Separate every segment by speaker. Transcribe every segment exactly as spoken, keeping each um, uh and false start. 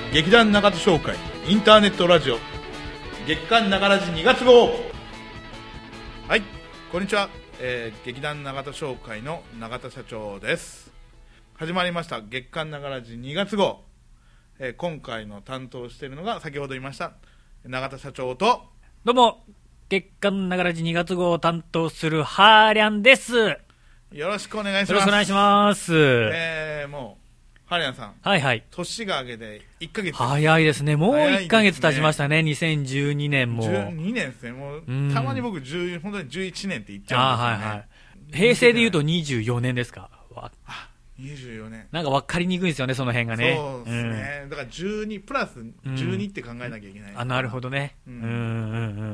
Speaker 1: 劇団長田商会インターネットラジオ月刊長ラジにがつ号。はい、こんにちは、えー、劇団長田商会の永田社長です。始まりました月刊長ラジにがつ号、えー、今回の担当しているのが先ほど言いました永田社長と、
Speaker 2: どうも月刊長ラジにがつ号を担当するハーリャンです。
Speaker 1: よろしくお願いします。
Speaker 2: よろしくお願いします。
Speaker 1: えー、もうハリアンさん、
Speaker 2: はいはい、
Speaker 1: 年が明けていっかげつ。
Speaker 2: 早いですね。もういっかげつ経ちましたね。にせんじゅうにねんも
Speaker 1: じゅうにねんですね。もうたまに僕じゅう本当にじゅういちねんって言っちゃうんですよね。あ、はいはい、
Speaker 2: 平成でいうとにじゅうよねんですか。
Speaker 1: あ、にじゅうよねん。
Speaker 2: なんか分かりにくいですよね、その辺がね。
Speaker 1: そうですね、うん、だからじゅうにプラスじゅうにって考えなきゃいけない、
Speaker 2: うん、あ、なるほどね。うんうんうん。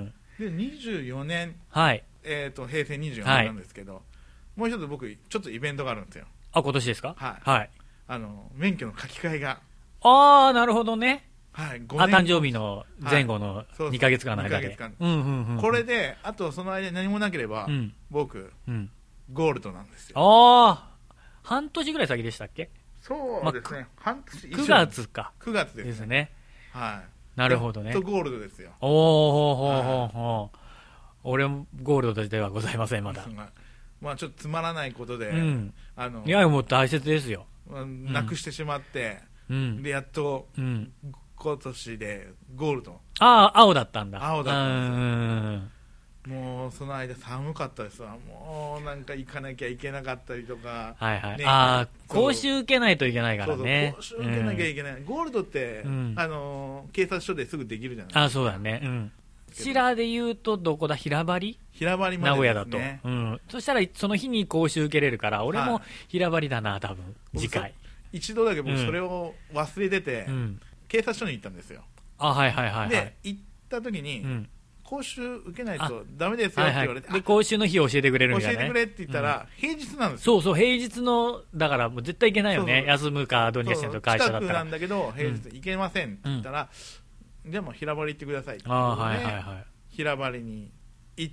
Speaker 1: でにじゅうよねん、
Speaker 2: はい、
Speaker 1: えーと平成にじゅうよねんなんですけど、はい、もう一つ僕ちょっとイベントがあるんですよ。
Speaker 2: あ、今年ですか。
Speaker 1: はい、
Speaker 2: はい、
Speaker 1: あの免許の書き換えが。
Speaker 2: ああ、なるほどね。
Speaker 1: はい、
Speaker 2: あ、誕生日の前後のにかげつかんの間で。
Speaker 1: これで、あとその間に何もなければ、うん、僕、うん、ゴールドなんですよ。
Speaker 2: ああ、半年ぐらい先でしたっけ。
Speaker 1: そうですね、ま、半年
Speaker 2: くがつか。
Speaker 1: くがつですね。
Speaker 2: ですね。
Speaker 1: はい。
Speaker 2: なるほどね。
Speaker 1: とゴールドですよ。
Speaker 2: おお、ほうほうほうほう。俺もゴールドではございません、まだ。
Speaker 1: まあちょっとつまらないことで、
Speaker 2: うん、
Speaker 1: あの
Speaker 2: いやもう大切ですよ。
Speaker 1: なくしてしまって、うん、でやっと、うん、今年でゴールド。
Speaker 2: ああ、青だったんだ。
Speaker 1: 青だったんですよ。もうその間寒かったですわ。もうなんか行かなきゃいけなかったりとか、
Speaker 2: はいはい、ね、ああ、講習受けないといけないからね。
Speaker 1: そうそう、講習受けなきゃいけない、うん、ゴールドって、うん、あの警察署ですぐできるじゃないですか。
Speaker 2: あ、そうだね。うん、こちらで言うとどこだ、平張
Speaker 1: 平張りまでですね、
Speaker 2: 名古屋だと、うん、そしたらその日に講習受けれるから、俺も平張りだな、多分次回。
Speaker 1: 一度だけ僕それを忘れてて、うん、警察署に行ったんですよ。
Speaker 2: あ、はいはいはい、はい、
Speaker 1: で行った時に、うん、講習受けないとダメですよって言われて、
Speaker 2: はいはい、で講習の日教えてくれるんじゃない。
Speaker 1: 教えてくれって言ったら、うん、平日なんです
Speaker 2: よ。そうそう、平日のだからもう絶対行けないよね。そうそう、休むか土日休みと会社だったら。
Speaker 1: 近くなんだけど平日行けませんって言ったら、うん、じゃあもう平張り行ってくださいって言って、はいはいはい、平張りに行って、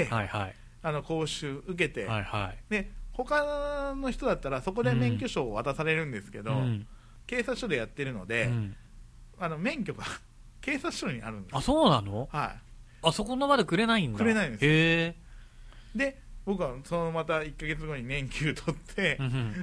Speaker 1: はいはい、あの講習受けて、はいはい、で他の人だったらそこで免許証を渡されるんですけど、うん、警察署でやってるので、うん、あの免許が警察署にあるんです。
Speaker 2: あ、そうなの。
Speaker 1: はい、
Speaker 2: あそこの場でくれないんだ。
Speaker 1: くれないんですよ。
Speaker 2: へ
Speaker 1: ー。で僕はそのまたいっかげつごに年休取って、うん、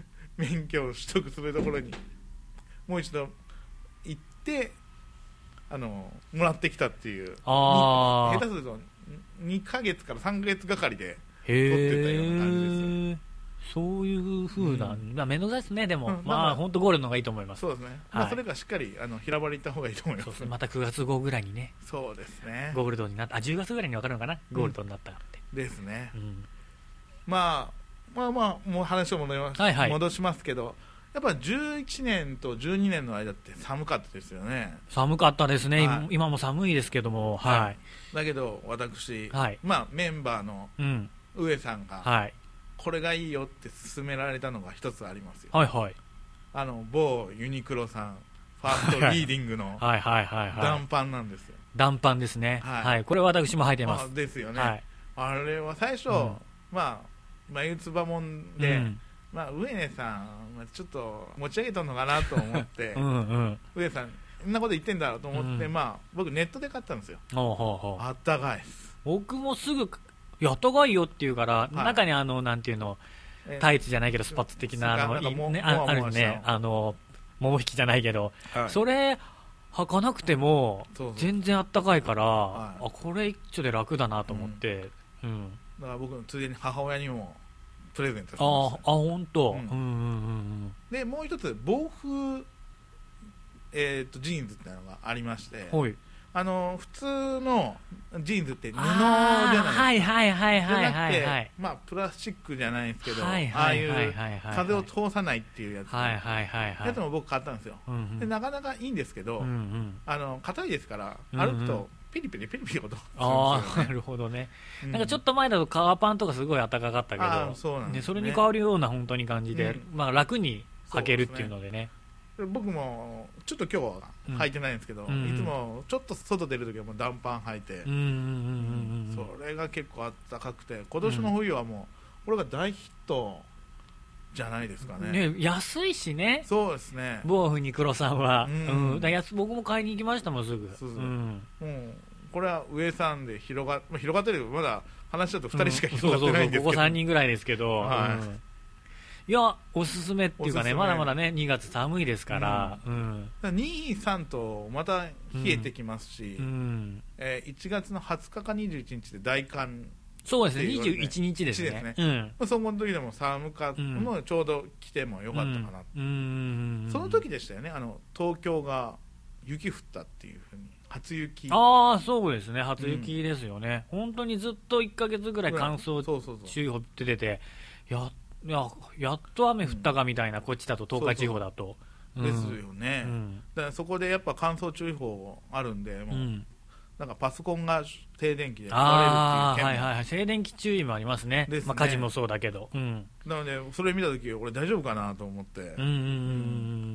Speaker 1: 免許を取得するところにもう一度行ってあのもらってきたっていう。
Speaker 2: あ
Speaker 1: 下手するとにかげつからさんかげつがかりで取ってたような感じですよ。
Speaker 2: そういう風な、うん、まあ面倒くさいですね。でも、うん、まあ本当ゴールドの方がいいと思います。
Speaker 1: そうですね、はい、まあ、それがしっかりあの平張り行った方がいいと思います。そうそう、
Speaker 2: またくがつごうぐらいにね。
Speaker 1: そうですね、
Speaker 2: ゴールドになった。あ、じゅうがつぐらいに分かるのかな、ゴールドになったって、
Speaker 1: うん、ですね、うん、まあまあまあもう話を戻ります、
Speaker 2: はいはい、
Speaker 1: 戻しますけど、やっぱじゅういちねんとじゅうにねんの間って寒かったですよね。
Speaker 2: 寒かったですね、はい、今も寒いですけども、はいはい、
Speaker 1: だけど私、はい、まあ、メンバーの上さんが、はい、これがいいよって勧められたのが一つありますよ。
Speaker 2: はいはい、
Speaker 1: あの某ユニクロさんファーストリーディングの暖パンなんですよ。
Speaker 2: 暖パンですね、はいはい、これ私も履いてます。
Speaker 1: あですよね、
Speaker 2: はい、
Speaker 1: あれは最初、うん、まあ眉唾もんで、うん、まあ、上根さんちょっと持ち上げとんのかなと思ってうん、うん、上さんそんなこと言ってんだろうと思って、うん、まあ僕ネットで買ったんですよ。ほうほうほう、あったかいです。
Speaker 2: 僕もすぐやったかいよっていうから、はい、中にあのなんていうのタイツじゃないけどスパッツ的なあの、ね、あ, あるね、あの桃引きじゃないけど、はい、それ履かなくても全然あったかいから、はい、あこれ一丁で楽だなと思って、うんうん、
Speaker 1: だから僕ついでに母親にもプレゼントしました。
Speaker 2: ああ本当、うん
Speaker 1: うんうんうん、でもう一つ防風、えー、とジーンズっていうのがありまして、はい、あの普通のジーンズって布じゃないですか。
Speaker 2: はいはいはいはいはい、はい、
Speaker 1: じゃなくて、まあ、プラスチックじゃないんですけど、はいはいはいはい、ああいう風を通さないっていうやつ、はいはいはいはい、やつも僕買ったんですよ、うんうん、でなかなかいいんですけど、うんうん、あの硬いですから歩くとピリピリピリピリ音するんですよね。
Speaker 2: ああなるほどね、うん、なんかちょっと前だと革パンとかすごい暖かかったけど、
Speaker 1: あそうなんですね、
Speaker 2: ね、それに変わるような本当に感じで、うん、まあ、楽に履けるっていうのでね。
Speaker 1: 僕もちょっと今日は履いてないんですけど、うん、いつもちょっと外出るときはもう暖パン履いて、それが結構あったかくて、今年の冬はもうこれが大ヒットじゃないですかね。
Speaker 2: ね、安いしね。
Speaker 1: そうですね。
Speaker 2: 某フニクロさんは、
Speaker 1: うん
Speaker 2: うん、だや僕も買いに行きましたもんすぐ。
Speaker 1: そうそう、
Speaker 2: うん、
Speaker 1: もうこれは上さんで広が、まあ、広がってるけどまだ話だとふたりしか広がってないんですけど、うん、そうそうそう
Speaker 2: ここさんにんぐらいですけど、
Speaker 1: はい
Speaker 2: うん、いやおすすめっていうかね、まだまだねにがつ寒いですから、
Speaker 1: うんうん、に、さんとまた冷えてきますし、うんうん、えー、いちがつのはつかかにじゅういちにちで大寒、
Speaker 2: そうですね、にじゅういちにちですね。ですね、
Speaker 1: うん、その時でも寒かったのでちょうど来てもよかったかな、うんうん、その時でしたよね、あの東京が雪降ったっていうふうに、初雪。
Speaker 2: ああそうですね、初雪ですよね、うん、本当にずっといっかげつぐらい乾燥注意報って出て、やややっと雨降ったかみたいな、こっちだと東海地方だと。
Speaker 1: そうそう、うん、ですよね、うん、だからそこでやっぱ乾燥注意報あるんで、もう、うん、なんかパソコンが停電機で壊れるっていう件も、あ、
Speaker 2: はいはいはい、静電気注意もありますね、まあ、火事もそうだけど、うん、
Speaker 1: なのでそれ見たとき、俺大丈夫かなと思って、うんうんうん、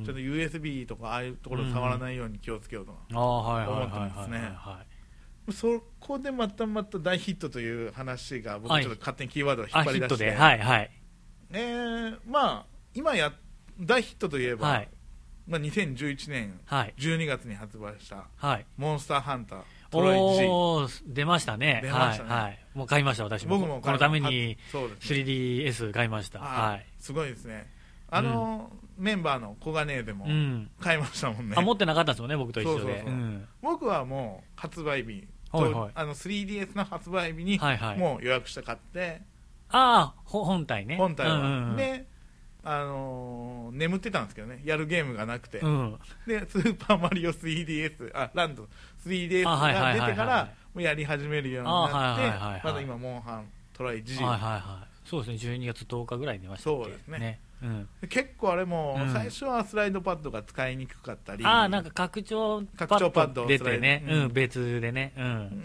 Speaker 1: ちょっと ユーエスビー とかああいうところ触らないように気をつけようと思ってますね。そこでまたまた大ヒットという話が、僕ちょっと勝手にキーワードを引っ張り出して、はい、はいはいえー、まあ今や大ヒットといえば、はい、まあ、にせんじゅういちねんじゅうにがつに発売した、はい、モンスターハンタートロイ G、
Speaker 2: お出ましたね、出ましたね、はいはい、もう買いました、私も。僕もこのために スリーディーエス 買いました。はい、
Speaker 1: すごいですね。あの、うん、メンバーの小金でも買いましたもんね、
Speaker 2: うん、あ持ってなかったですもんね、僕と一緒で。そうそうそう、うん、
Speaker 1: 僕はもう発売日、はいはい、あの スリーディーエス の発売日にもう予約して買って、はいはい、
Speaker 2: ああ本体ね、
Speaker 1: 本体は、うんうんうん、であのー、眠ってたんですけどね、やるゲームがなくて、うん、でスーパーマリオ スリーディーエス、あランド スリーディーエス が出てからもうやり始めるようになって、まだ今モンハントライ G、はいはいはい、
Speaker 2: そうですね、じゅうにがつとおかぐらいに出ましたっけ。
Speaker 1: そうですね、
Speaker 2: ね、うん、
Speaker 1: 結構あれも最初はスライドパッドが使いにくかったり、
Speaker 2: ああなんか拡張パッド出てね、うん、別でね、うん、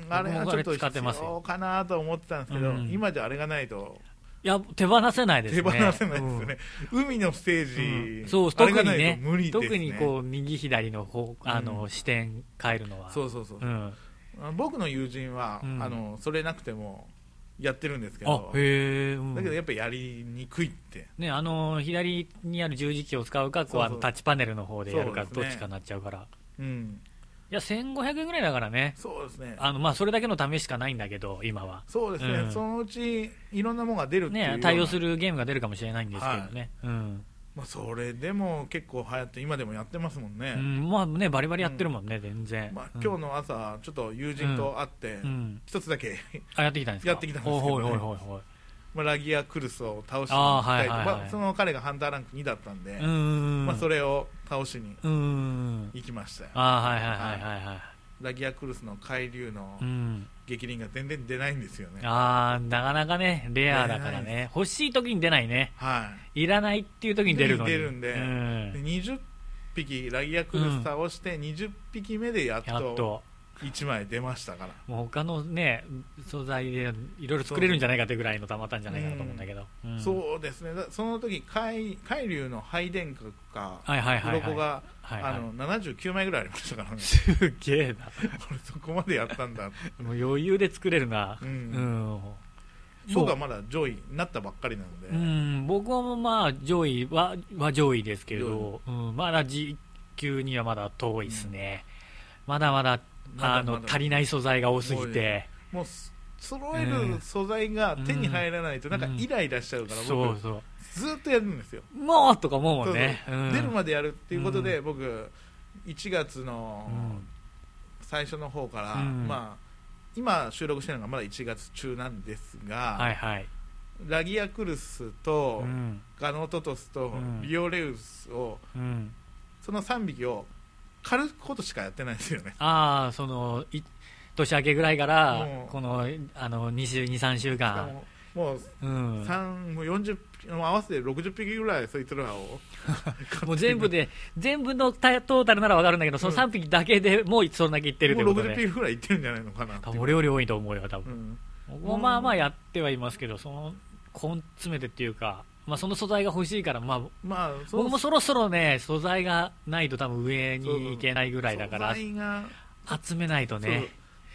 Speaker 1: あれはちょっと必要かなと思ってたんですけど、うん、今じゃあれがないと
Speaker 2: いや手放せないですね。
Speaker 1: 手放せないですよね、うん、海のステージ、
Speaker 2: うん、そう特にね、無理ですね、特にこう右左の方あの、うん、視点変えるのは、
Speaker 1: そうそうそう、うん、僕の友人は、うん、あのそれなくてもやってるんですけど、
Speaker 2: あへー、うん、
Speaker 1: だけどやっぱりやりにくいって、
Speaker 2: ね、あの左にある十字キーを使うか、こうあのタッチパネルの方でやるか、どっちかになっちゃうから、うん、いやせんごひゃくえんぐらいだからね、
Speaker 1: そうですね、
Speaker 2: あのまあそれだけのためしかないんだけど今は。
Speaker 1: そうですね、うん、そのうちいろんなものが出るっていう、
Speaker 2: ね、対応するゲームが出るかもしれないんですけどね、はい、うん、
Speaker 1: まあ、それでも結構流行って今でもやってますもんね、
Speaker 2: うん、まあねバリバリやってるもんね、うん、全然、
Speaker 1: まあ、今日の朝ちょっと友人と会って一つだけ、
Speaker 2: あやってきたんですか。
Speaker 1: やってきたんですけど、ね、
Speaker 2: ほいほいほいほい、まあ、
Speaker 1: ラギアクルスを倒しに行きたいと、はいはいはい、まあ、その彼がハンターランクにだったんで、うんまあ、それを倒しに行きましたよ。
Speaker 2: あはいはいはいはいはい、
Speaker 1: ラギアクルスの海流の激鱗が全然出ないんですよね、
Speaker 2: うん、あなかなかねレアだからね、欲しい時に出ないね、はい、いらないっていう時に出るのに
Speaker 1: 出るんで、うん、でにじゅっぴきラギアクルス倒してにじゅっぴきめでやっと、やっといちまい出ましたから、
Speaker 2: もう他のね素材でいろいろ作れるんじゃないかってぐらいのたまったんじゃないかなと思うんだけど、
Speaker 1: うんうん、そうですね、その時海海流の配電価か鱗がななじゅうきゅうまいぐらいありましたからね。
Speaker 2: すげえな
Speaker 1: 俺そこまでやったんだ
Speaker 2: もう余裕で作れるな、うんうん、
Speaker 1: 僕はまだ上位になったばっかりなので、
Speaker 2: うん、僕もまあ上位 は, は上位ですけど、うん、まだ G 級にはまだ遠いですね、うん、まだまだあの足りない素材が多すぎて、
Speaker 1: もう揃える素材が手に入らないとなんかイライラしちゃうから、僕、そうそうずっとやるんですよ。
Speaker 2: もうとか思うもんね、
Speaker 1: そうそう、うん、出るまでやるっていうことで、うん、僕いちがつの最初の方から、うん、まあ今収録してるのがまだいちがつ中なんですが、はいはい、ラギアクルスと、うん、ガノトトスと、うん、リオレウスを、うん、そのさんびきを狩ることしかやってないんですよね。
Speaker 2: ああ、その年明けぐらいからこのあのにじゅうに、さんしゅうかん
Speaker 1: もう、うん、もうよんじゅう合わせてろくじゅっぴきぐらいそいつらを
Speaker 2: もう全部で全部のトータルなら分かるんだけど、そのさんびきだけでもうそんだけいってるということで、
Speaker 1: もうろくじゅっぴきぐらいいってるんじゃないのかなって。
Speaker 2: 俺より多いと思うよ多分、うん、僕もまあまあやってはいますけど、その根詰めてっていうか、まあ、その素材が欲しいから、まあまあ、僕もそろそろね素材がないと多分上に行けないぐらいだから、集めないとね。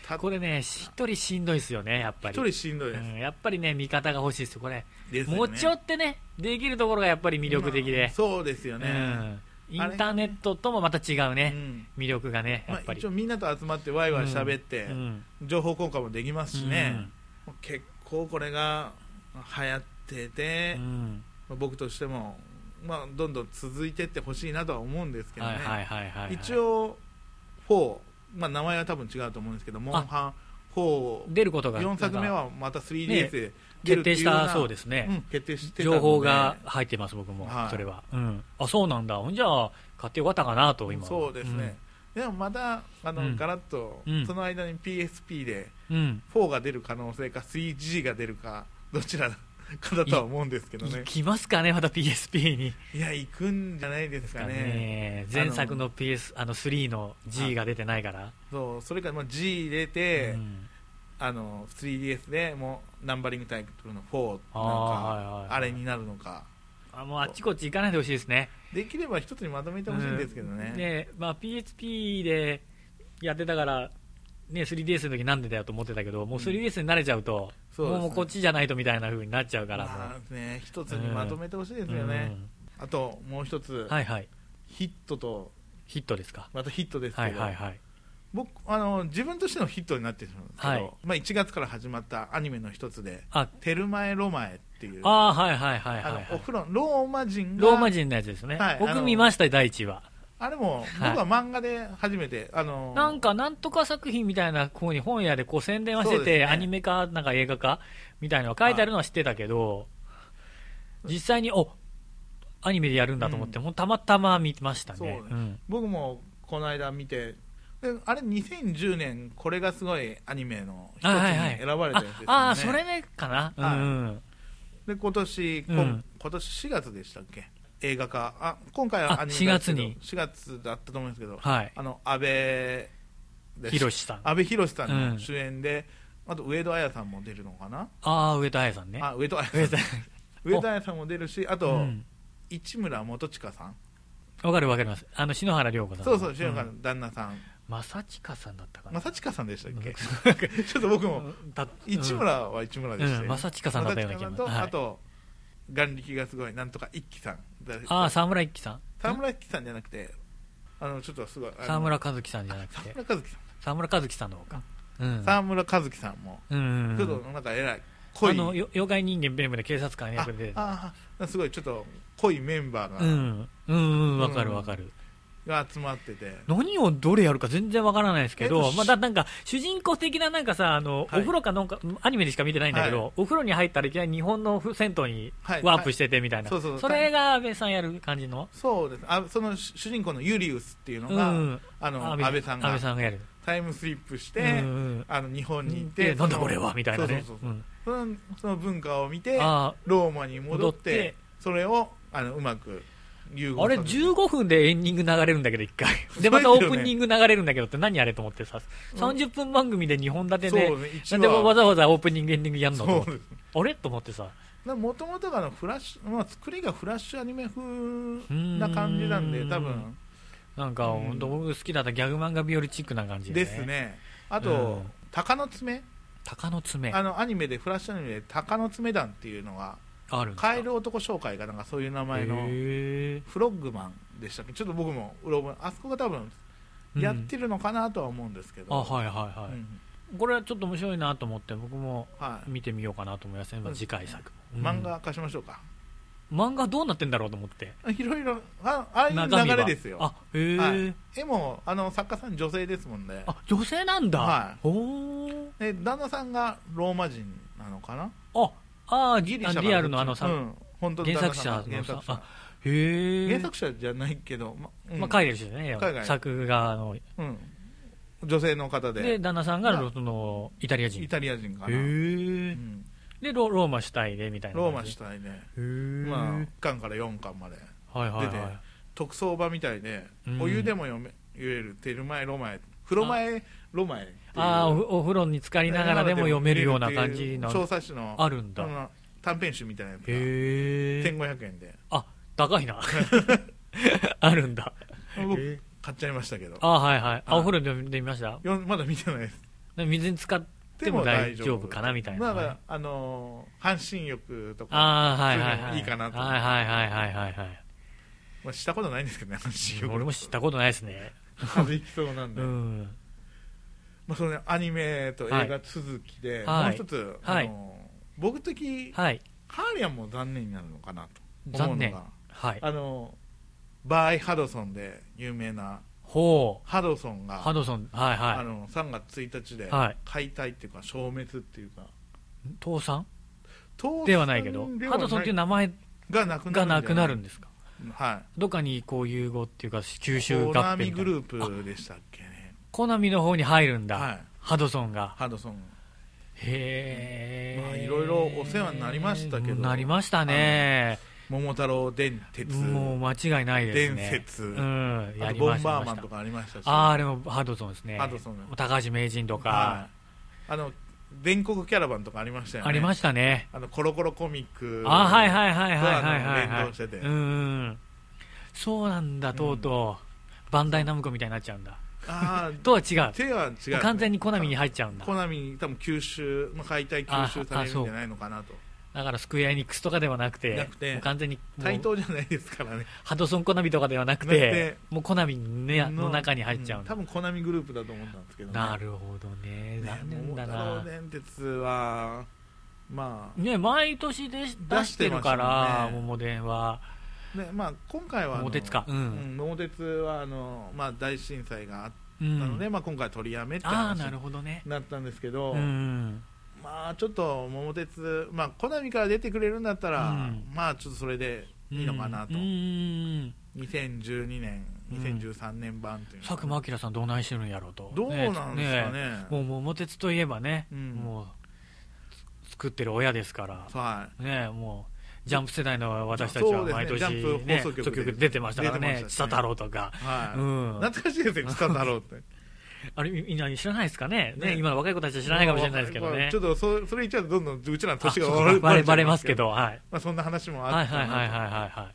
Speaker 2: これね一人しんどいですよねやっぱり
Speaker 1: 一人しんどいです、
Speaker 2: うん、やっぱりね味方が欲しいですよこれですよ、ね、持ち寄ってねできるところがやっぱり魅力的で、
Speaker 1: まあ、そうですよね、うん
Speaker 2: インターネットともまた違うね、うん、魅力がねやっぱり、
Speaker 1: まあ、一応みんなと集まってワイワイ喋って、うんうん、情報交換もできますしね、うん、結構これが流行ってて、うん、僕としても、まあ、どんどん続いていってほしいなとは思うんですけどね、一応フォー、まあ、名前は多分違うと思うんですけどモンハンフォー
Speaker 2: 出ることが
Speaker 1: よんさくめはまた スリーディーエス で出るっていう
Speaker 2: 決定したそうですね、
Speaker 1: うん、決定してた
Speaker 2: 情報が入ってます僕も、はい、それは、うん、あそうなんだほんじゃあ買ってよかったかなと今
Speaker 1: そうですね、うん、でもまたあの、うん、ガラッと、うん、その間に ピーエスピー でフォーが出る可能性か スリージー が出るかどちらかだとは思うんですけどね
Speaker 2: 行きますかねまた ピーエスピー に
Speaker 1: いや行くんじゃないですかね、ね
Speaker 2: 前作の ピーエス あのスリーの G が出てないから
Speaker 1: そうそれからまあ G 入れて、うんあの スリーディーエス でもうナンバリングタイプのフォーなんか あ,、はいはいはい、あれになるのか
Speaker 2: あもうあっちこっち行かないでほしいですね
Speaker 1: できれば一つにまとめてほしいんですけどね、
Speaker 2: うんでまあ、ピーエスピー でやってたから、ね、スリーディーエス の時なんでだよと思ってたけどもう スリーディーエス に慣れちゃうと、うん、もうこっちじゃないとみたいな風になっちゃうから、
Speaker 1: まあね、一つにまとめてほしいですよね、うん、あともう一つ、はいはい、ヒットと
Speaker 2: ヒットですか
Speaker 1: またヒットですけど、
Speaker 2: はいはいはい
Speaker 1: 僕あの自分としてのヒットになってるんですけど、はいまあ、いちがつから始まったアニメの一つで「テルマエ・ロマエ」っていう
Speaker 2: あ、はいはいはいはい、はい、
Speaker 1: お風呂ローマ人が
Speaker 2: ローマ人のやつですね、はい、僕見ましただいいちわ
Speaker 1: あれも僕は漫画で初めて、はい、あのー、
Speaker 2: なんかなんとか作品みたいな風に本屋でこう宣伝はしてて、ね、アニメかなんか映画かみたいなのが書いてあるのは知ってたけど実際におアニメでやるんだと思って、うん、もうたまたま見ましたね、ねうん、
Speaker 1: 僕もこの間見てであれにせんじゅうねんこれがすごいアニメの一つに選ばれたやつですよね、
Speaker 2: あ、はいはい、ああそれねかな、
Speaker 1: はい
Speaker 2: うん、
Speaker 1: で今年、うん、今年しがつでしたっけ映画化あ今回はアニメ
Speaker 2: しがつに
Speaker 1: しがつだったと思うんですけど、
Speaker 2: はい、
Speaker 1: あの安倍
Speaker 2: 博さん
Speaker 1: 安倍博さんの主演で、うん、あと上戸彩さんも出るのかな
Speaker 2: ああ上戸彩さんね
Speaker 1: あ上戸彩さん上戸彩さんも出るしあと、うん、市村元親さん
Speaker 2: わかるわかりますあの篠原涼子さん
Speaker 1: そうそう篠原の旦那さん、うん
Speaker 2: 正親さんだったかな
Speaker 1: 正親さんでしたっけちょっと僕も市村は市村でしたよ、
Speaker 2: うん、正親さんだったような気がする、
Speaker 1: はい、あと眼力がすごいなんとか一輝さん
Speaker 2: ああ沢村一輝さん
Speaker 1: 沢村一輝さんじゃなくてあのちょっとすごい
Speaker 2: 沢村和樹さんじゃなくて
Speaker 1: 沢村和樹さん
Speaker 2: 沢村和樹さんの方か、
Speaker 1: うん、沢村和樹さんも、うんうんうん、ちょっとなんか偉い濃い
Speaker 2: あの妖怪人間ベムで警察官役で
Speaker 1: ああすごいちょっと濃いメンバーが
Speaker 2: うんうんわ、うん、かるわかる、
Speaker 1: が集まってて
Speaker 2: 何をどれやるか全然わからないですけど、まあ、だなんか主人公的ななんかさあの、はい、お風呂かなんかアニメでしか見てないんだけど、はい、お風呂に入ったらいきなり日本の銭湯にワープしててみたいな、はいはい、そうそうそれが安倍さんやる感じの
Speaker 1: そうですあその主人公のユリウスっていうのが、うん、あの安倍さんが
Speaker 2: 安倍さんがやる
Speaker 1: タイムスリップして、うんうん、あの日本に行って
Speaker 2: なんだこれはみたいなね
Speaker 1: そのその文化を見てローマに戻ってそれをあのうまく
Speaker 2: あれじゅうごふんでエンディング流れるんだけどいっかいでまたオープニング流れるんだけどって何あれと思ってさ、うん、さんじゅっぷん番組でにほん立てで、ね、なんでわざわざオープニングエンディングやるのとあれと思ってさ
Speaker 1: もともとがフラッシュ、まあ、作りがフラッシュアニメ風な感じなんで多分
Speaker 2: なんか、うん、僕好きだったギャグ漫画日和チックな感じ
Speaker 1: で、ね、ですねあと、うん、鷹の爪
Speaker 2: 鷹の爪
Speaker 1: あのアニメでフラッシュアニメで鷹の爪団っていうのが
Speaker 2: あるんですか
Speaker 1: カエル男紹介がなんかそういう名前のフロッグマンでしたっけちょっと僕もうろ覚えあそこが多分やってるのかなとは思うんですけど、
Speaker 2: うん、あはいはいはい、うん、これはちょっと面白いなと思って僕も見てみようかなと思いますね、はい、次回作、
Speaker 1: うん、漫画化しましょうか
Speaker 2: 漫画どうなってんだろうと思って
Speaker 1: いろいろ あ, ああいう流れですよ
Speaker 2: あへえ、はい、
Speaker 1: 絵もあの作家さん女性ですもんね
Speaker 2: あ女性なんだ
Speaker 1: はい
Speaker 2: ほ
Speaker 1: で旦那さんがローマ人なのかな
Speaker 2: あああ
Speaker 1: ギリシ
Speaker 2: ャリアルのあのさ、
Speaker 1: うん、本当
Speaker 2: 原作者のさあへえ
Speaker 1: 原作者じゃないけど、ま
Speaker 2: うんまあ、海外ですよね海外作画の、
Speaker 1: うん、女性の方で
Speaker 2: で旦那さんがそのイタリア人
Speaker 1: イタリア人かな
Speaker 2: へえ、うん、で ロ, ローマ主体でみたいな
Speaker 1: ローマ主体で、まあ、いっかんからよんかんまで出て、はいはいはい、特捜版みたいで、うん、お湯でも読め言えるテルマエロマエ風呂前ロマエ
Speaker 2: ああ お, お風呂に浸かりながらでも読めるような感じの
Speaker 1: 小冊子の
Speaker 2: あるんだ
Speaker 1: 短編集みたいなやつが
Speaker 2: へ
Speaker 1: せんごひゃくえんで
Speaker 2: あ高いなあるんだ
Speaker 1: 僕買っちゃいましたけど
Speaker 2: あはいはいあお風呂で見ました
Speaker 1: よまだ見てないです
Speaker 2: 水に浸かっても大丈夫かなみたいな、
Speaker 1: だからあのー、半身浴とか
Speaker 2: あ、はいはいはい、
Speaker 1: いいかなと、
Speaker 2: はいはいはいはいはい、
Speaker 1: まあ、したことないんですけどね、半身浴。
Speaker 2: 俺もしたことないですね。
Speaker 1: できそうなんで、うんまあ、そのねアニメと映画続きで、はい、もう一つ、はい、あの僕的、はい、ハーリアンも残念になるのかなと思うのが、はい、あのバイ・ハドソンで有名なほうハドソンが
Speaker 2: ハドソン、はいはい、
Speaker 1: あのさんがつついたちで解体っていうか消滅っていうか、
Speaker 2: 倒産ではないけどハドソンっていう名前がなくなるんですか。はい、どっかにこう融合っていうか吸収合併みたいな。コナミ
Speaker 1: グループでしたっけね。
Speaker 2: コナミの方に入るんだ、はい、ハドソンが。
Speaker 1: ハドソン
Speaker 2: へえ、
Speaker 1: まあ、いろいろお世話になりましたけど。
Speaker 2: なりましたね。
Speaker 1: 桃太郎電鉄、
Speaker 2: もう間違いないですね。
Speaker 1: 伝説、
Speaker 2: うん、
Speaker 1: やりました。ボンバーマンとかありましたし、
Speaker 2: ああれもハドソンですね。
Speaker 1: ハドソン、
Speaker 2: 高橋名人とか、は
Speaker 1: い、あの全国キャラバンとかありましたよね。
Speaker 2: ありましたね。
Speaker 1: あのコロコロコミック、
Speaker 2: あはいはいはいはいはいはい、
Speaker 1: 連動してて、
Speaker 2: うん、そうなんだ。とうとう、うん、バンダイナムコみたいになっちゃうんだ。あとは違う。
Speaker 1: 手は違う、ね、
Speaker 2: 完全にコナミに入っちゃうんだ。
Speaker 1: コナミに多分吸収、まあ、解体吸収されるんじゃないのかなと。
Speaker 2: だからスクエアエニックスとかではなくて、
Speaker 1: なくて
Speaker 2: もう完全に
Speaker 1: 対等じゃないですからね。
Speaker 2: ハドソンコナミとかではなくて、もうコナミ の, の中に入っちゃうんだ、
Speaker 1: うん、多分コナミグループだと思ったんですけどね。
Speaker 2: なるほどね。残念だな。
Speaker 1: 桃太郎電鉄はまあ
Speaker 2: ね、毎年で出してるから、ね、桃電は。
Speaker 1: ね、まあ、今回は
Speaker 2: 桃鉄か、うん
Speaker 1: うん、桃鉄はあの、まあ、大震災があったので、うん、まあ、今回取りやめって話になったんですけど、
Speaker 2: うん、
Speaker 1: まあ、ちょっと桃鉄、まあ、コナミから出てくれるんだったら、うん、まあちょっとそれでいいのかなと、うん、にせんじゅうにねん、にせんじゅうさんねん版という、ね、
Speaker 2: 佐久間明さんどうないしてるんやろうと。
Speaker 1: どうなんですかね。
Speaker 2: ね、もう桃鉄といえばね、うん、もう作ってる親ですから、
Speaker 1: はい、
Speaker 2: ね、もうジャンプ世代の私たちは毎年、ねね、放送局で出てましたからね、千佐太郎とか、
Speaker 1: はいうん、懐かしいですね、千佐太郎って
Speaker 2: あれみんな知らないですか ね, ね, ね今の若い子たちは知らないかもしれないですけどね、まあ、
Speaker 1: ちょっと そ, それ言っちゃうとどんどんうちらの年が
Speaker 2: バレバレますけど、はい、
Speaker 1: まあ、そんな話もあったなと。
Speaker 2: はいはいはいはいはい、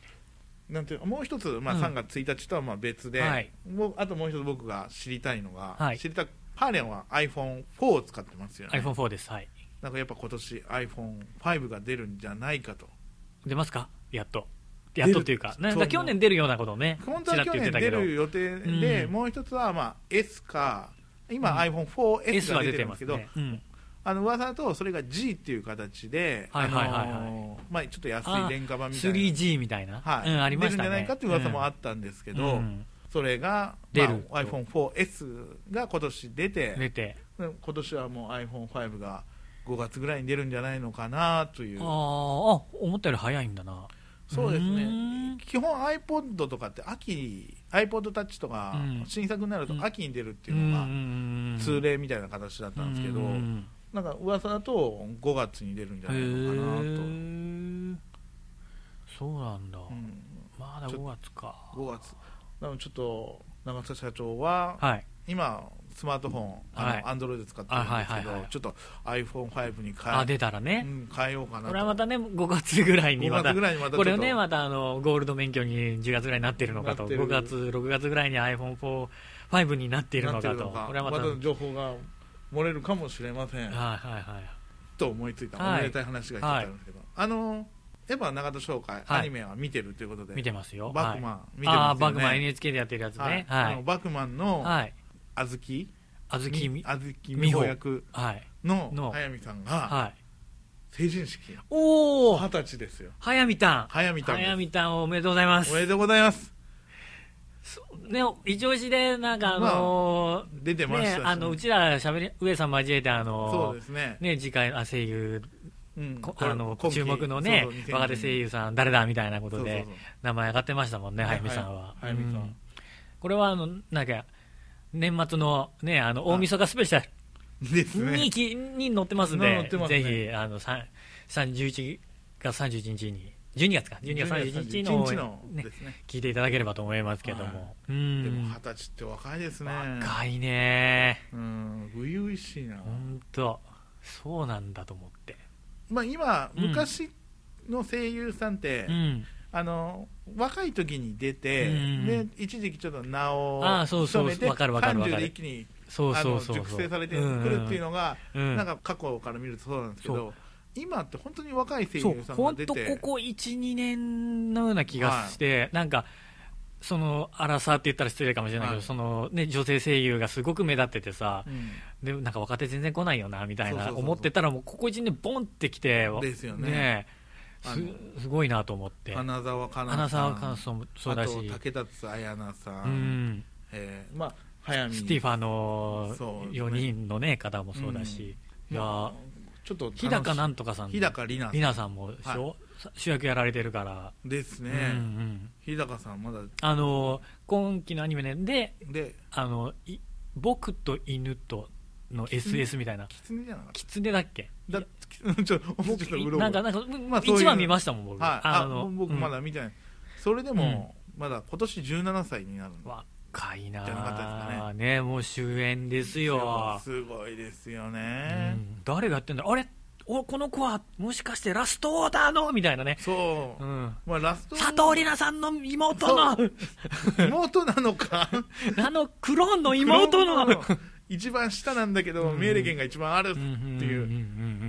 Speaker 1: なんていうもう一つ、まあ、さんがつついたちとはまあ別で、うんはい、もうあともう一つ僕が知りたいのが、はい、知りたハーレンは アイフォンフォー を使ってますよね。
Speaker 2: アイフォンフォー です。はい、
Speaker 1: なんかやっぱ今年 アイフォンファイブ が出るんじゃないかと。
Speaker 2: 出ますか。やっとやっとっていうか、なんか去年出るようなことをね、
Speaker 1: 本当は去年出る予定で、うん、もう一つはまあ S か今、うん、アイフォンフォーエス が出てるんですけど、ねうん、あの噂だとそれが G っていう形で、はいはいはいはい、まあ、ちょっと安い廉価版みたいな
Speaker 2: スリージー みたいな、
Speaker 1: はいうん、ありましたね、出るんじゃないかっていう噂もあったんですけど、うん、それが、まあ、アイフォンフォーエス が今年出て、
Speaker 2: 出て
Speaker 1: 今年はもう アイフォンファイブ がごがつぐらいに出るんじゃないのかなという。ああ、
Speaker 2: 思ったより早いんだな。
Speaker 1: そうですね。基本 iPod とかって秋 iPod Touch とか新作になると秋に出るっていうのが通例みたいな形だったんですけど、なんか噂だとごがつに出るんじゃないのかな
Speaker 2: と。そうなんだ、うん、まだごがつか。
Speaker 1: ごがつなのでちょっと長澤社長は、はい、今スマートフォン、アンドロイド使ってるんですけど、ちょっと アイフォンファイブ に変え、
Speaker 2: あ、出たらね、
Speaker 1: うん、変えようかなと。
Speaker 2: これはまたね、ごがつぐらいにまた、
Speaker 1: ごがつぐらいにまた
Speaker 2: これをね、またあのゴールド免許にじゅうがつぐらいになっているのかと、ごがつ、ろくがつぐらいに アイフォンフォー、ファイブ になっているのかと、
Speaker 1: これはまた、また情報が漏れるかもしれません。
Speaker 2: はいはいはい。
Speaker 1: と思いついた、おめでたい話が一つあるんですけど、はい、あのやっぱ長田商会、はい、アニメは見てるということで、
Speaker 2: 見てますよ。
Speaker 1: バックマン、はい、見てますよね。
Speaker 2: あ、バックマン エヌエイチケー でやってるやつね。はい。
Speaker 1: はい、あのバックマンの、はい、あずき
Speaker 2: あずき
Speaker 1: あずき美穂役の早見さんが、はい、成人式、
Speaker 2: おお、
Speaker 1: 二十歳ですよ。
Speaker 2: 早見たん、
Speaker 1: 早見たん、
Speaker 2: 早見たん、おめでとうございます。
Speaker 1: おめでとうございます。
Speaker 2: ね、一押しでなんかあのー
Speaker 1: まあ、出てましたし、ね、
Speaker 2: あのうちらしゃべり上さん交えてあのー、
Speaker 1: そうですね。
Speaker 2: ね、次回あ声優、うん、あの注目のね若手声優さん誰だみたいなことでそうそうそう名前上がってましたもんね、早見さんは。
Speaker 1: 早見さん、うん、
Speaker 2: これはあのなんか年末のねあの大晦日スペシャル
Speaker 1: ですね
Speaker 2: にに載ってますんで、ね、ぜひあのじゅういちがつさんじゅういちにちにじゅうにがつかじゅうにがつさんじゅういちにちの、ねね、聞いていただければと思いますけども、はい、
Speaker 1: うんでも二十歳って若いですね。
Speaker 2: 若いね、
Speaker 1: うん初々しいな。
Speaker 2: 本当そうなんだと思って、
Speaker 1: まあ、今、うん、昔の声優さんって、うん、あの若い時に出て、うん、で一時期ちょっと名を
Speaker 2: 潜めてさんじゅう
Speaker 1: で一気に
Speaker 2: そうそうそう
Speaker 1: 熟成されてくるっていうのが、うんうん、なんか過去から見るとそうなんですけど、今って本当に若い声優さんが出て、
Speaker 2: 本当ここ いちにねんのような気がして、はい、なんかそのアラサーって言ったら失礼かもしれないけど、はい、そのね、女性声優がすごく目立っててさ、うん、でなんか若手全然来ないよなみたいな思ってたら、もうここいちねんボンってきて
Speaker 1: ですよね、
Speaker 2: ねす, すごいなと思って、
Speaker 1: 花澤香菜さん、
Speaker 2: 花澤香菜さんもそうだし、
Speaker 1: あと竹達彩菜さん、
Speaker 2: うん、
Speaker 1: えー、まあ早見
Speaker 2: スティファのよにんの、ね、方もそうだし、うん、いや
Speaker 1: ちょっと
Speaker 2: 日高なんとかさん、
Speaker 1: 日高里奈
Speaker 2: さん、里奈さんもでしょ、はい、主役やられてるから
Speaker 1: ですね、うんうん、日高さんまだ
Speaker 2: あの今期のアニメで、
Speaker 1: で
Speaker 2: あのい僕と犬との エスエス みたいな、
Speaker 1: キツネじゃなかった、
Speaker 2: キツネだっけ、
Speaker 1: だちょっとうろ
Speaker 2: なんかなんか、まあ、いちわ見ましたもん僕、
Speaker 1: はい、あの僕まだ見てない、うん、それでも、うん、まだ今年じゅうななさいになるの
Speaker 2: 若いな
Speaker 1: じゃなかったですかね。
Speaker 2: ね、もう主演ですよ。
Speaker 1: すごいですよね、
Speaker 2: うん、誰がやってんだ、あれおこの子はもしかしてラストオーダーのみたいなね、
Speaker 1: そう、うん、まあ、ラスト
Speaker 2: 佐藤里奈さんの妹の
Speaker 1: 妹なのか
Speaker 2: あのクローンの妹の
Speaker 1: 一番下なんだけど、うん、命令権が一番あるっていう、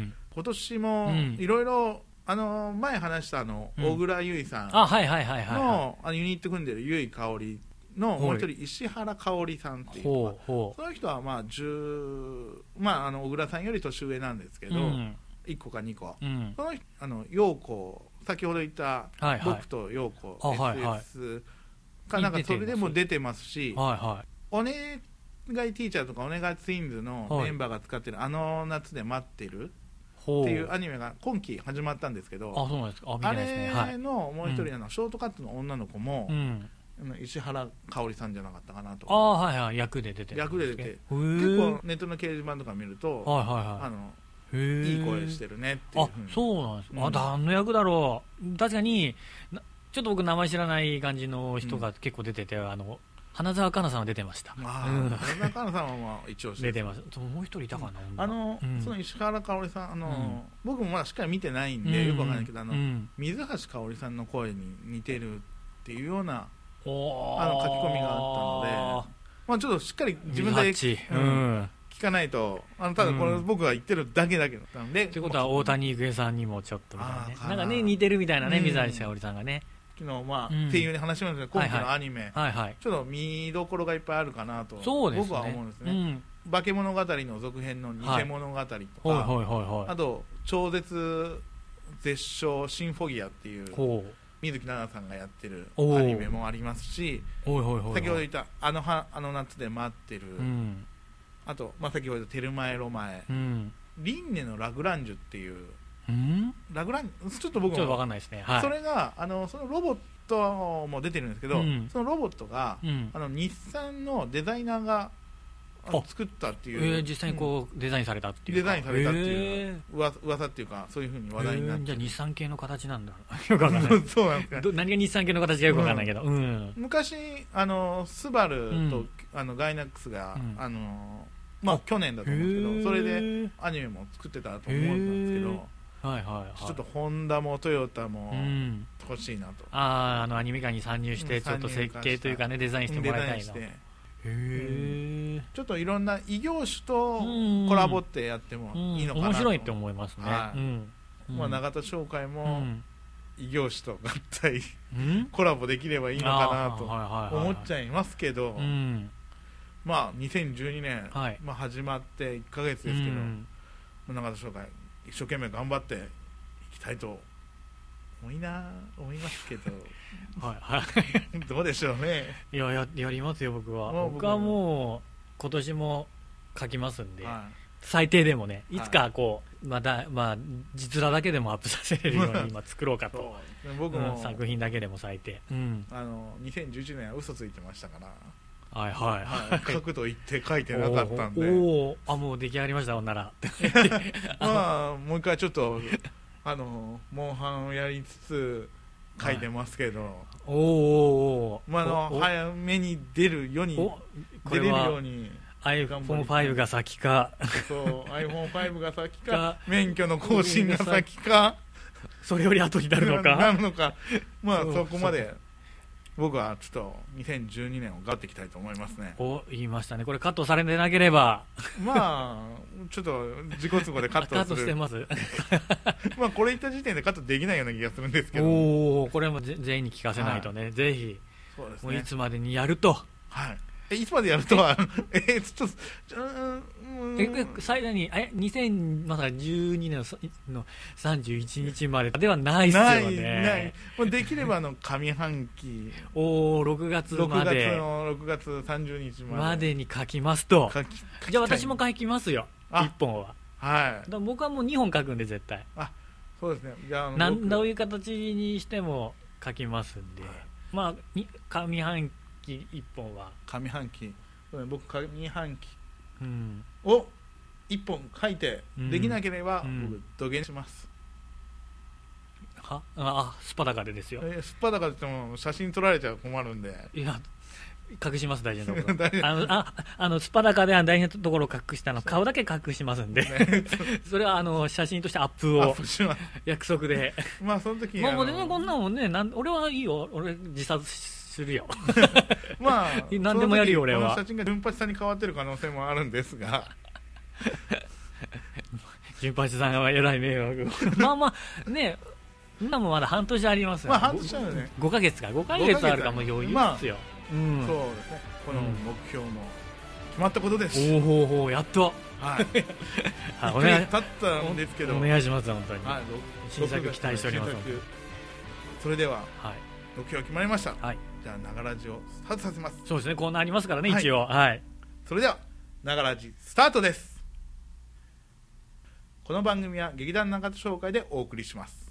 Speaker 1: 今年もいろいろあの前話したあの、うん、小倉優衣さんのユニット組んでる結衣香織のもう一人石原香織さんっていう、その人はまあじゅう、まあ、あの小倉さんより年上なんですけど、うん、いっこかにこ、うん、そのあの陽子、先ほど言った、はいはい、僕と陽子 エスエス かなんかそれでも出てますし、はいはい、お願いティーチャーとかお願いツインズのメンバーが使ってる、はい、あの夏で待ってるっていうアニメが今期始まったんですけど、
Speaker 2: あ、そうなんですか、
Speaker 1: あれのもう一人、はい、あのショートカットの女の子も、うん、石原香織さんじゃなかったかなと。
Speaker 2: あ、はいはい、役で出てる、
Speaker 1: 役で出て、結構ネットの掲示板とか見ると、はいはいはい、あのいい声してるねっていうふうに。
Speaker 2: あ、そうなんですか、うん、あ、何の役だろう、確かにちょっと僕名前知らない感じの人が結構出てて、うん、あの花澤香菜さんは出てました。
Speaker 1: あ、うん、花澤香菜さんはまあ一応
Speaker 2: 出てます。もう一人いたかな、
Speaker 1: うん、あの、うん、その石原香織さん、あの、うん、僕もまだしっかり見てないんで、うん、よくわかんないけど、あの、うん、水橋かおりさんの声に似てるっていうようなあの書き込みがあったので、まあ、ちょっとしっかり自分で、うん、聞かないと、あのただこれ僕が言ってるだけだけど、なんで。
Speaker 2: ということは大谷育恵さんにもちょっとみたいなね、なんかね似てるみたいなね、水橋かおりさんがね。
Speaker 1: 昨日まあ、うん、声優に話しましたけど、今期のアニメ、はいはい、ちょっと見どころがいっぱいあるかなと、そうですね、僕は思うんですね、うん、化け物語の続編の偽物語とか、はい、あと超絶絶唱シンフォギアっていう水木奈々さんがやってるアニメもありますし、先ほど言ったあのはあの夏で待ってる、うん、あと、まあ、先ほど言ったテルマエロマエ、うん、リンネのラグランジュっていう
Speaker 2: ん
Speaker 1: ラグランちょっと僕も
Speaker 2: ちょっと分かんないですね、はい、
Speaker 1: それがあのそのロボットも出てるんですけど、うん、そのロボットが、うん、あの日産のデザイナーが作ったっていう、
Speaker 2: えー、実際にこう、うん、デザインされたっていう
Speaker 1: デザインされたっていう噂、えー、っていうかそういうふうに話題になって、えー、
Speaker 2: じゃあ日産系の形なんだよくわかんない
Speaker 1: そうなんですか、
Speaker 2: 何が日産系の形かよくわかんないけど、うんうん、
Speaker 1: 昔あのスバルと、あのガイナックスが、あのまあ、去年だと思うんですけど、それでアニメも作ってたと思うんですけど、はいはいはい、ちょっとホンダもトヨタも欲しいなと、うん、
Speaker 2: あ, あのアニメ界に参入してちょっと設計というかねデザインしてもらいたいな、へ
Speaker 1: え、ちょっといろんな異業種とコラボってやってもいいのかなと、
Speaker 2: 面白いって思いますね、
Speaker 1: はい、うんまあ、永田商会も異業種と合体、うん、コラボできればいいのかなと思っちゃいますけど、まあにせんじゅうにねん、はい、まあ、始まっていっかげつですけど、うん、永田商会一生懸命頑張っていきたいと思いな思いますけどはい、はい、どうでしょうね。
Speaker 2: いや や, やりますよ僕は。僕はもう今年も書きますんで、はい、最低でもねいつかこう、はい、まだまあ実話だけでもアップさせれるように今作ろうかと僕も、うん、作品だけでも最低、うん、
Speaker 1: あのにせんじゅういちねんは嘘ついてましたから、
Speaker 2: はいはいはい、
Speaker 1: 書くと言って書いてなかったんで
Speaker 2: おお、あ、もう出来上がりましたほんなら
Speaker 1: まあもう一回ちょっとあのモンハンをやりつつ書いてますけど、はい、
Speaker 2: おーお
Speaker 1: ー、まあ、あの早めに出るように出れるように
Speaker 2: アイフォンファイブ が先か
Speaker 1: そう アイフォンファイブ が先か免許の更新が先か
Speaker 2: それより後になるのか
Speaker 1: なるのか、まあそこまで僕はちょっとにせんじゅうにねんを頑張っていきたいと思いますね。
Speaker 2: お、言いましたね。これカットされてなければ
Speaker 1: まあちょっと自己都合でカットする
Speaker 2: カットしてます
Speaker 1: まあこれ言った時点でカットできないような気がするんですけど、
Speaker 2: おお、これも全員に聞かせないとね、はい、ぜひそうです、ね、もういつまでにやると、
Speaker 1: はい、えいつまでやるとはえー、ちょっとうん
Speaker 2: え最大にえにせんじゅうにねんのさんじゅういちにちまでではないですよね。
Speaker 1: ないないできればあの上半期
Speaker 2: おおろくがつまで
Speaker 1: ろくがつのろくがつさんじゅうにちまで
Speaker 2: までに書きますと。じゃあ私も書きますよ、いっぽんは。
Speaker 1: はい、
Speaker 2: だ僕はもうにほん書くんで絶対。
Speaker 1: あそうですね。じゃあ
Speaker 2: なんどういう形にしても書きますんで、はい、まあ上半期いっぽんは
Speaker 1: 上半期僕上半期
Speaker 2: うん
Speaker 1: をいっぽん書いて、うん、できなければ僕土下座します、
Speaker 2: うん、はあスパダカでですよ、
Speaker 1: えー、スパダカで言っても写真撮られちゃ困るんで。
Speaker 2: いや隠します大事なところあのああのスパダカでは大事なところを隠したの顔だけ隠しますんで、ね、それはあの写真としてアップを約束で
Speaker 1: まあその時
Speaker 2: まあもうねこんなもんねなん俺はいいよ俺自殺するよ
Speaker 1: まあ
Speaker 2: 何でもやるよ俺は。
Speaker 1: この写真が純八さんに変わってる可能性もあるんですが
Speaker 2: 純八さんがえらい迷惑まあまあね今もまだ半年ありますよ、
Speaker 1: まあ半年あるね。
Speaker 2: ごかげつかごかげつあるかも余裕ですよ、
Speaker 1: まあうん、そうですね。この目標も決まったことです。
Speaker 2: おおほうやっと
Speaker 1: はいはい、お願い経ったんですけど
Speaker 2: お願いします本当に、
Speaker 1: はい、
Speaker 2: 新作期待しております。
Speaker 1: それでは、
Speaker 2: はい、
Speaker 1: 目標決まりました、
Speaker 2: はい、
Speaker 1: じゃあながらじをスタートさせます。
Speaker 2: そうですねコーナーありますからね、はい、一応、はい、
Speaker 1: それではながらじスタートです。この番組は劇団中田商会でお送りします。